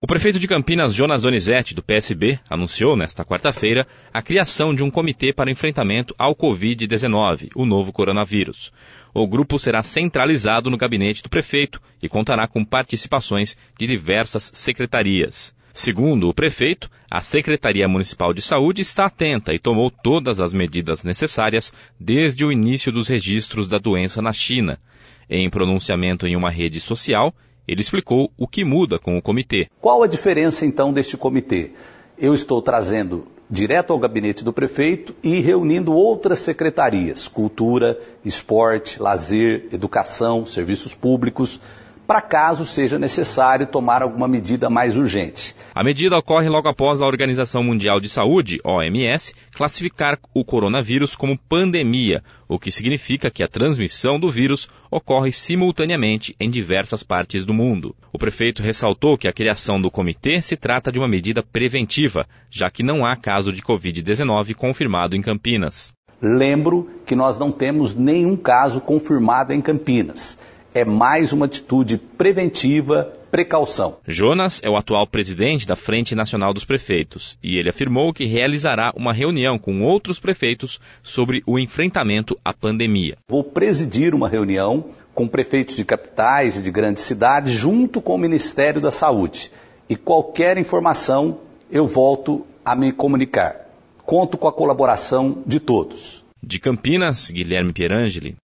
prefeito de Campinas, Jonas Donizete, do PSB, anunciou nesta quarta-feira a criação de um comitê para enfrentamento ao Covid-19, o novo coronavírus. O grupo será centralizado no gabinete do prefeito e contará com participações de diversas secretarias. Segundo o prefeito, a Secretaria Municipal de Saúde está atenta e tomou todas as medidas necessárias desde o início dos registros da doença na China. Em pronunciamento em uma rede social, ele explicou o que muda com o comitê. Qual a diferença, então, deste comitê? Eu estou trazendo direto ao gabinete do prefeito e reunindo outras secretarias, cultura, esporte, lazer, educação, serviços públicos, para caso seja necessário tomar alguma medida mais urgente. A medida ocorre logo após a Organização Mundial de Saúde, OMS, classificar o coronavírus como pandemia, o que significa que a transmissão do vírus ocorre simultaneamente em diversas partes do mundo. O prefeito ressaltou que a criação do comitê se trata de uma medida preventiva, já que não há caso de Covid-19 confirmado em Campinas. Lembro que nós não temos nenhum caso confirmado em Campinas. É mais uma atitude preventiva, precaução. Jonas é o atual presidente da Frente Nacional dos Prefeitos e ele afirmou que realizará uma reunião com outros prefeitos sobre o enfrentamento à pandemia. Vou presidir uma reunião com prefeitos de capitais e de grandes cidades junto com o Ministério da Saúde. E qualquer informação eu volto a me comunicar. Conto com a colaboração de todos. De Campinas, Guilherme Pierangeli.